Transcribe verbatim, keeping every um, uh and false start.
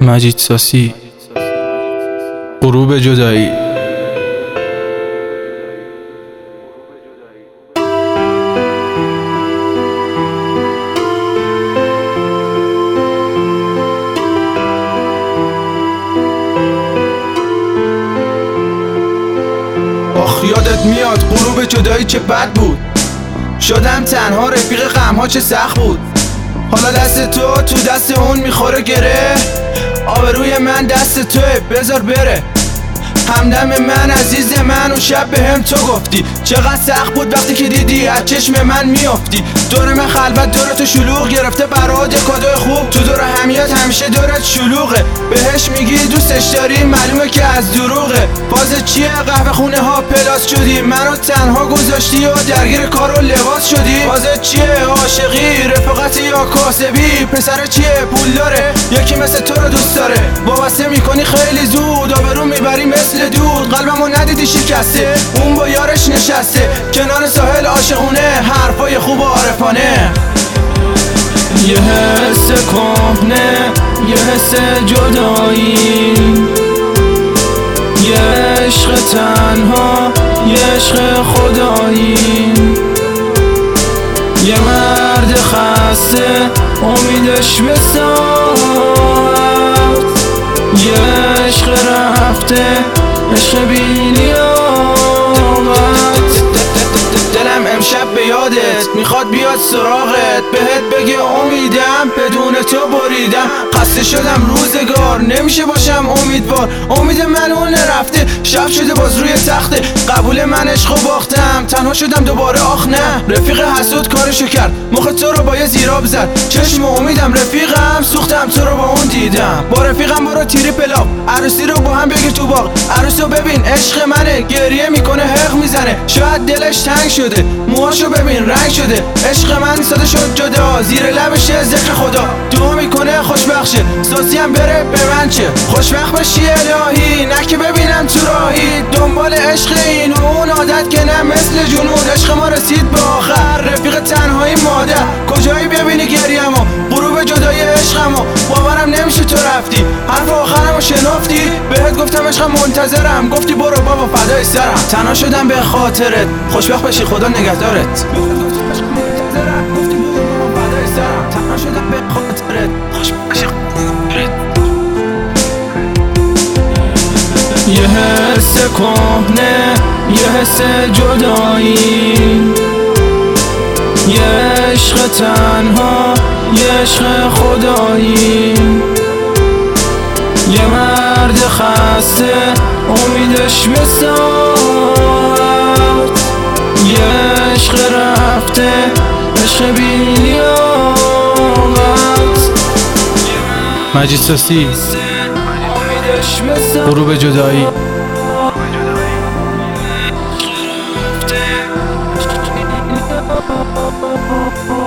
مجید ساسی، غروب جدایی. آخ یادت میاد غروب جدایی چه بد بود. شدم تنها، رفیق غمها چه سخت بود. حالا دست تو تو دست اون میخوره گره. آبروی من دست توه، بذار بره. همدم من عزیز من، اون شب به هم تو گفتی چقدر سخت بود وقتی که دیدی از چشم من میافتی. دور من خلوت، دور تو شلوغ گرفته برات کادوی خوب. تو دور همیات همیشه دورت شلوغه. بهش میگی دوستش داری، معلومه که از دروغه. باز چیه قهوه خونه ها پلاس شدی، منو تنها گذاشتی و درگیر کار و لباس شدی. باز چیه عاشقی، رفاقتی یا کاسبی؟ پسر چیه پول داره، یکی مثل تو رو دوست داره. وابسته میکنی خیلی زود، آبرو میبری مثل دود. قلبمو ندیدی شکسته، اون با یارش نشسته کنار ساحل عاشقونه، حرفای خوب و عارفانه. یه حس کهنه، یه حس جدایی، یه عشق تنها، یه عشق خدایی. یه مرد خسته امیدش به ساعت، یه عشق رفته، عشق بی لیاقت. دلم امشب به یادت میخواد بیاد سراغت، بهت بگه امیدم بدون تو بریدم. خسته شدم روزگار، نمیشه باشم امیدوار. امید من اون نرفته، شب شده باز روی تخته. قبول من عشقو باختم، تنها شدم دوباره. آخ نه، رفیق حسود کارشو کرد، مخ تو رو با یه زیراب زد. چشم امیدم رفیقم، سوختم تو رو با اون دیدم. با رفیقم برو تیری پلاو، عروسی رو با هم بگیر تو باغ. عروسو ببین عشق منه، گریه میکنه حق میزنه. شاید دلش تنگ شده، موهاشو ببین رنگ شده. عشق من ساده شد جدا، زیر لبشه ذکر خدا. دعا میکنه خوشبخشه، ساسی هم بره به من چه. خوشبخت بشی الهی، نه که ببینم تو راهی. دنبال عشق این و اون عادت که نه مثل جنون. عشق ما رسید به آخر، رفیق تنهایی مادر. کجایی ببینی گریمو، غروب جدای عشقمو. باورم نمیشه تو رفتی، حرف آخرمو شنفتی. بهت گفتم عشقم منتظرم، گفتی برو بابا فدای سرم. تنها شدم به خاطرت، خوشبخت بشی خدا نگهدارت. تنها شدم به خاطرت، خوشبخت بشی خدا نگهدارت. یه حس کهنه، یه حس جدایی، یه عشق تنها، یه عشق خدایی. یه مرد خسته امیدش به ساعت، یه عشق رفته، عشق بی لیاقت. مجید ساسی، غروب جدایی. Oh